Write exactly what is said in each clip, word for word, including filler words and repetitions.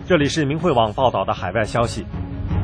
这里是明慧网报道的海外消息。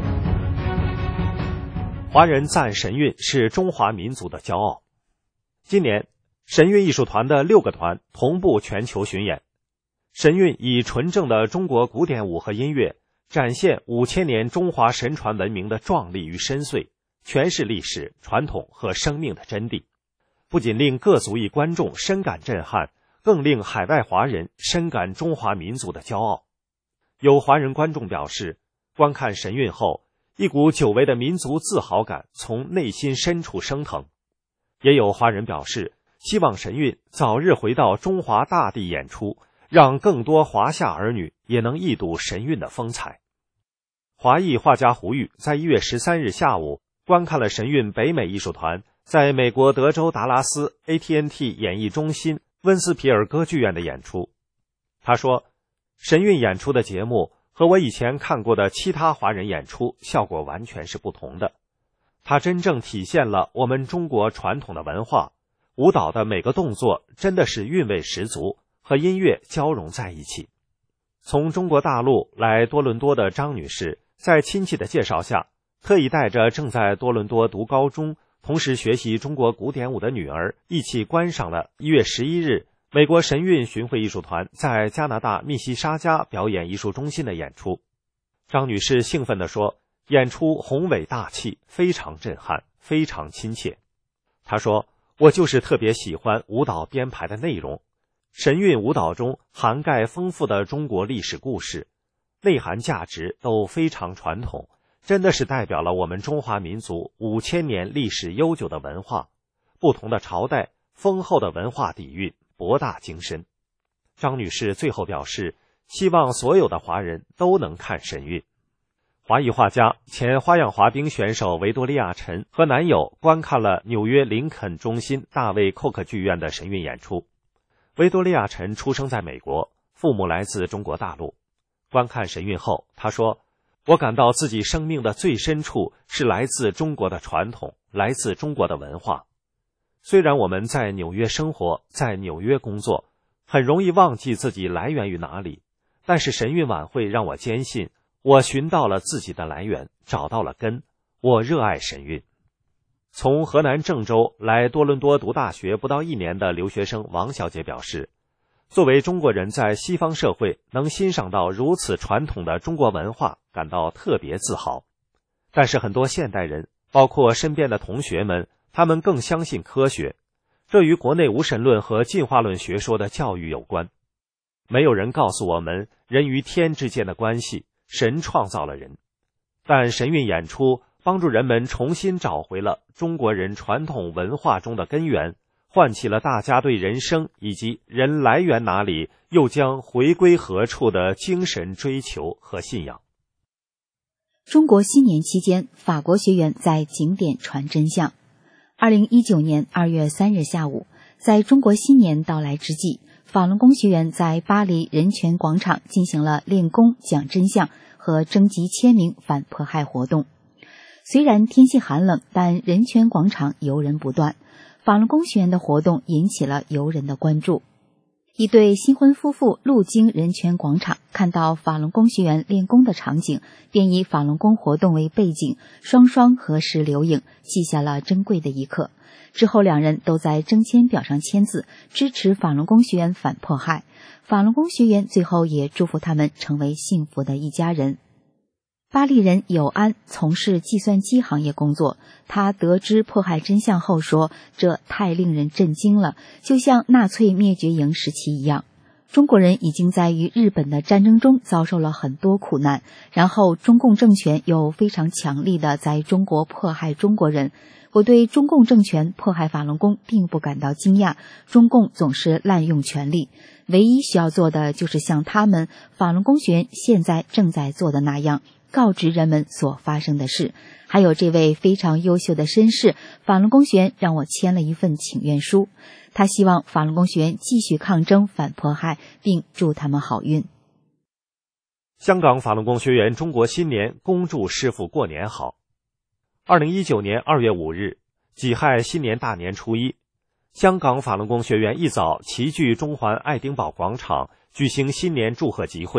华人赞神韵是中华民族的骄傲。今年，神韵艺术团的六个团同步全球巡演。神韵以纯正的中国古典舞和音乐，展现五千年中华神传文明的壮丽与深邃，诠释历史、传统和生命的真谛，不仅令各族裔观众深感震撼，更令海外华人深感中华民族的骄傲。有华人观众表示，观看神韵后，一股久违的民族自豪感从内心深处升腾。也有华人表示，希望神韵早日回到中华大地演出，让更多华夏儿女也能一睹神韵的风采。华裔画家胡玉在一月十三日下午观看了神韵北美艺术团在美国德州达拉斯 A T and T 演艺中心温斯皮尔歌剧院的演出。他说，神韵演出的节目和我以前看过的其他华人演出效果完全是不同的，它真正体现了我们中国传统的文化，舞蹈的每个动作真的是韵味十足，和音乐交融在一起。从中国大陆来多伦多的张女士，在亲戚的介绍下，特意带着正在多伦多读高中，同时学习中国古典舞的女儿，一起观赏了一月十一日美国神韵巡回艺术团在加拿大密西沙加表演艺术中心的演出。张女士兴奋地说，演出宏伟大气，非常震撼，非常亲切。她说，我就是特别喜欢舞蹈编排的内容，神韵舞蹈中涵盖丰富的中国历史故事，内涵价值都非常传统，真的是代表了我们中华民族五千年历史悠久的文化，不同的朝代，丰厚的文化底蕴，博大精深。张女士最后表示，希望所有的华人都能看神韵。华裔画家、前花样滑冰选手维多利亚·陈和男友观看了纽约林肯中心大卫·寇克剧院的神韵演出。维多利亚·陈出生在美国，父母来自中国大陆。观看神韵后，他说，我感到自己生命的最深处是来自中国的传统，来自中国的文化。虽然我们在纽约生活，在纽约工作，很容易忘记自己来源于哪里，但是神韵晚会让我坚信，我寻到了自己的来源，找到了根，我热爱神韵。从河南郑州来多伦多读大学不到一年的留学生王小姐表示，作为中国人在西方社会能欣赏到如此传统的中国文化，感到特别自豪。但是很多现代人，包括身边的同学们，他们更相信科学，这与国内无神论和进化论学说的教育有关。没有人告诉我们人与天之间的关系，神创造了人。但神韵演出帮助人们重新找回了中国人传统文化中的根源，唤起了大家对人生以及人来源哪里，又将回归何处的精神追求和信仰。 中国新年期间，法国学员在景点传真相。二零一九年二月三日下午，在中国新年到来之际，法轮功学员在巴黎人权广场进行了练功、讲真相和征集签名反迫害活动。虽然天气寒冷，但人权广场游人不断，法轮功学员的活动引起了游人的关注。一对新婚夫妇路经人权广场，看到法轮功学员练功的场景，便以法轮功活动为背景，双双合十留影，记下了珍贵的一刻。之后两人都在征签表上签字，支持法轮功学员反迫害。法轮功学员最后也祝福他们成为幸福的一家人。巴黎人友安从事计算机行业工作，他得知迫害真相后说，这太令人震惊了，就像纳粹灭绝营时期一样。中国人已经在与日本的战争中遭受了很多苦难，然后中共政权又非常强力的在中国迫害中国人。我对中共政权迫害法轮功并不感到惊讶，中共总是滥用权力，唯一需要做的就是像他们法轮功学员现在正在做的那样，告知人们所发生的事。还有这位非常优秀的绅士法轮功学员让我签了一份请愿书，他希望法轮功学员继续抗争反迫害，并祝他们好运。 香港法轮功学员中国新年恭祝师父过年好。二零一九年二月五日，己亥新年大年初一，香港法轮功学员一早齐聚中环爱丁堡广场举行新年祝贺集会，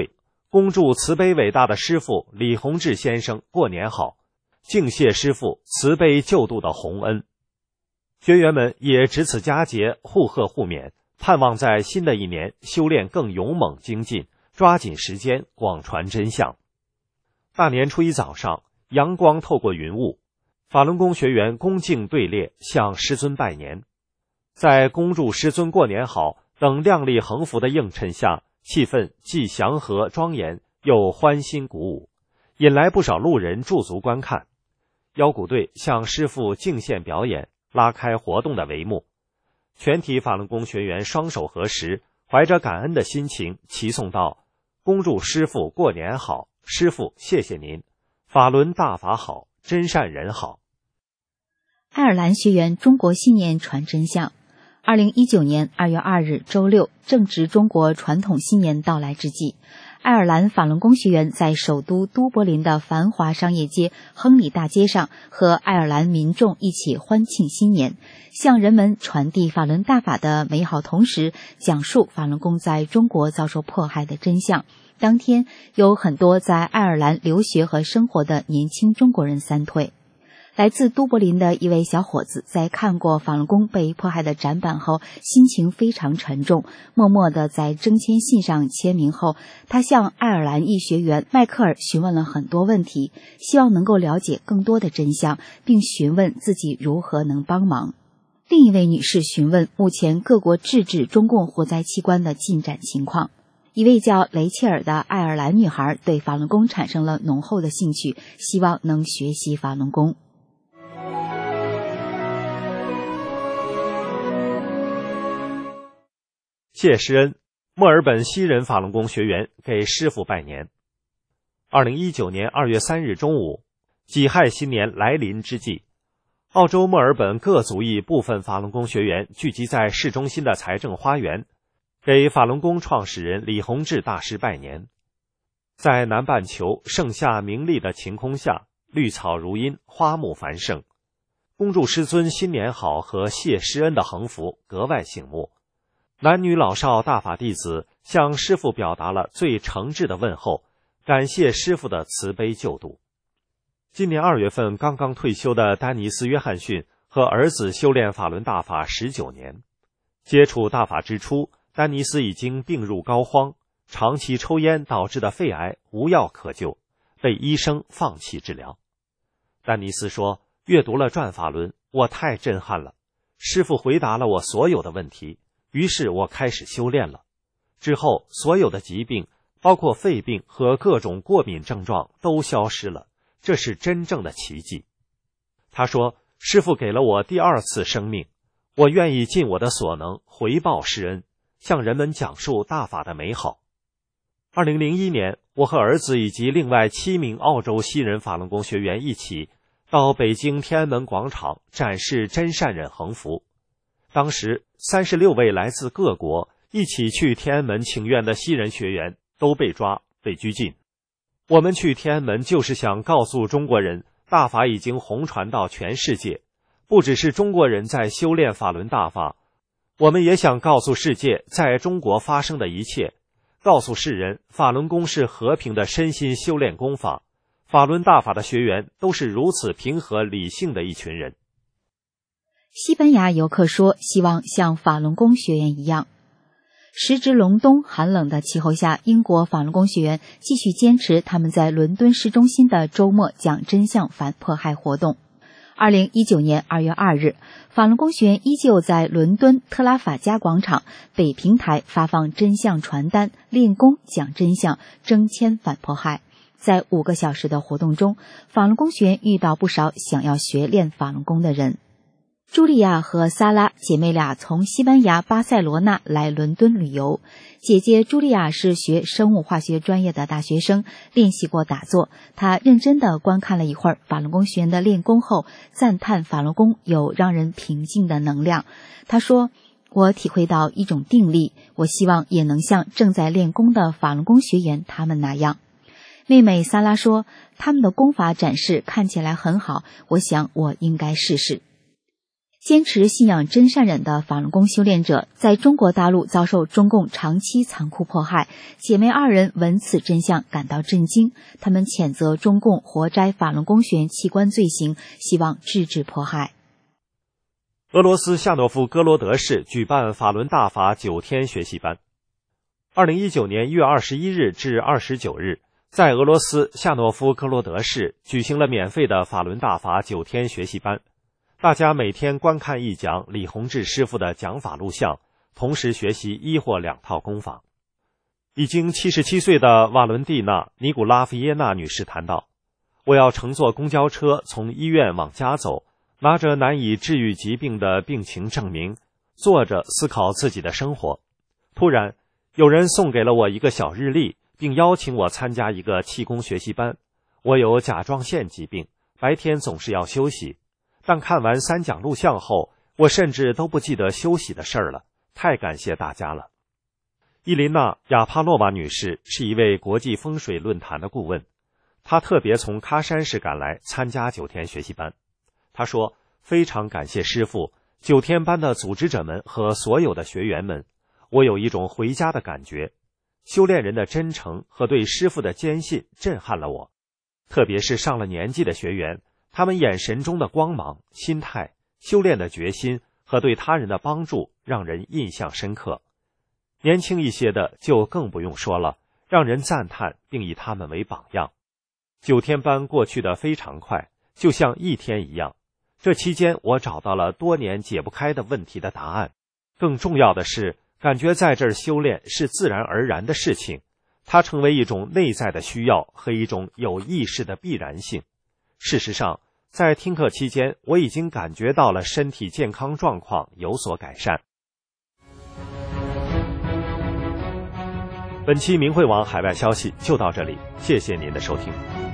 恭祝慈悲伟大的师父李洪志先生过年好，敬谢师父慈悲救度的洪恩。学员们也值此佳节，互贺互勉，盼望在新的一年修炼更勇猛精进，抓紧时间广传真相。大年初一早上，阳光透过云雾，法轮功学员恭敬队列向师尊拜年。在恭祝师尊过年好等亮丽横幅的映衬下，气氛既祥和庄严又欢欣鼓舞，引来不少路人驻足观看。腰鼓队向师父敬献表演，拉开活动的帷幕。全体法轮功学员双手合十，怀着感恩的心情齐颂道：恭祝师父过年好，师父谢谢您，法轮大法好，真善人好。 爱尔兰学员中国新年传真相。二零一九年二月二日周六，正值中国传统新年到来之际，爱尔兰法轮功学员在首都都柏林的繁华商业街亨利大街上和爱尔兰民众一起欢庆新年，向人们传递法轮大法的美好，同时讲述法轮功在中国遭受迫害的真相。当天有很多在爱尔兰留学和生活的年轻中国人散退。来自都柏林的一位小伙子在看过法轮功被迫害的展板后，心情非常沉重，默默地在征签信上签名后，他向爱尔兰裔学员迈克尔询问了很多问题，希望能够了解更多的真相，并询问自己如何能帮忙。另一位女士询问目前各国制止中共活摘器官的进展情况。一位叫雷切尔的爱尔兰女孩对法轮功产生了浓厚的兴趣，希望能学习法轮功。 谢师恩，墨尔本西人法轮功学员给师父拜年。二零一九年二月三日中午，己亥新年来临之际，澳洲墨尔本各族裔部分法轮功学员聚集在市中心的财政花园，给法轮功创始人李洪志大师拜年。在南半球盛夏明丽的晴空下，绿草如茵，花木繁盛，恭祝师尊新年好和谢师恩的横幅格外醒目。男女老少大法弟子向师父表达了最诚挚的问候，感谢师父的慈悲救度。今年二月份刚刚退休的丹尼斯·约翰逊和儿子修炼法轮大法十九年。接触大法之初，丹尼斯已经病入膏肓，长期抽烟导致的肺癌无药可救，被医生放弃治疗。丹尼斯说，阅读了转法轮，我太震撼了，师父回答了我所有的问题，于是我开始修炼了。之后所有的疾病，包括肺病和各种过敏症状都消失了，这是真正的奇迹。他说，师父给了我第二次生命，我愿意尽我的所能回报师恩，向人们讲述大法的美好。二零零一年，我和儿子以及另外七名澳洲西人法轮功学员一起到北京天安门广场展示真善忍横幅。当时三十六位来自各国一起去天安门请愿的西人学员都被抓被拘禁。我们去天安门就是想告诉中国人，大法已经红传到全世界，不只是中国人在修炼法轮大法，我们也想告诉世界在中国发生的一切，告诉世人法轮功是和平的身心修炼功法，法轮大法的学员都是如此平和理性的一群人。 西班牙游客说，希望像法轮功学员一样。时值隆冬寒冷的气候下，英国法轮功学员继续坚持他们在伦敦市中心的周末讲真相反迫害活动。二零一九年二月二日，法轮功学员依旧在伦敦特拉法加广场北平台发放真相传单，练功讲真相，征签反迫害。在五个小时的活动中，法轮功学员遇到不少想要学练法轮功的人。茱莉亚和萨拉姐妹俩从西班牙巴塞罗那来伦敦旅游。姐姐茱莉亚是学生物化学专业的大学生，练习过打坐。她认真地观看了一会儿法轮功学员的练功后，赞叹法轮功有让人平静的能量。她说，我体会到一种定力，我希望也能像正在练功的法轮功学员他们那样。妹妹萨拉说，他们的功法展示看起来很好，我想我应该试试。 坚持信仰真善忍的法轮功修炼者在中国大陆遭受中共长期残酷迫害，姐妹二人闻此真相感到震惊，他们谴责中共活摘法轮功学员器官罪行，希望制止迫害。 俄罗斯夏诺夫哥罗德市举办法轮大法九天学习班。二零一九年一月二十一日至二十九日，在俄罗斯夏诺夫哥罗德市举行了免费的法轮大法九天学习班。大家每天观看一讲李洪志师傅的讲法录像，同时学习一或两套功法。已经七十七岁的瓦伦蒂娜·尼古拉夫耶娜女士谈到，我要乘坐公交车从医院往家走，拿着难以治愈疾病的病情证明，坐着思考自己的生活。突然，有人送给了我一个小日历，并邀请我参加一个气功学习班。我有甲状腺疾病，白天总是要休息。但看完三讲录像后，我甚至都不记得休息的事儿了，太感谢大家了。伊琳娜·亚帕洛娃女士是一位国际风水论坛的顾问，她特别从喀山市赶来参加九天学习班。她说，非常感谢师父、九天班的组织者们和所有的学员们，我有一种回家的感觉。修炼人的真诚和对师父的坚信震撼了我，特别是上了年纪的学员，他们眼神中的光芒、心态、修炼的决心和对他人的帮助让人印象深刻。年轻一些的就更不用说了，让人赞叹并以他们为榜样。九天班过去的非常快，就像一天一样。这期间我找到了多年解不开的问题的答案。更重要的是，感觉在这儿修炼是自然而然的事情，它成为一种内在的需要和一种有意识的必然性。事实上，在听课期间，我已经感觉到了身体健康状况有所改善。本期明慧网海外消息就到这里，谢谢您的收听。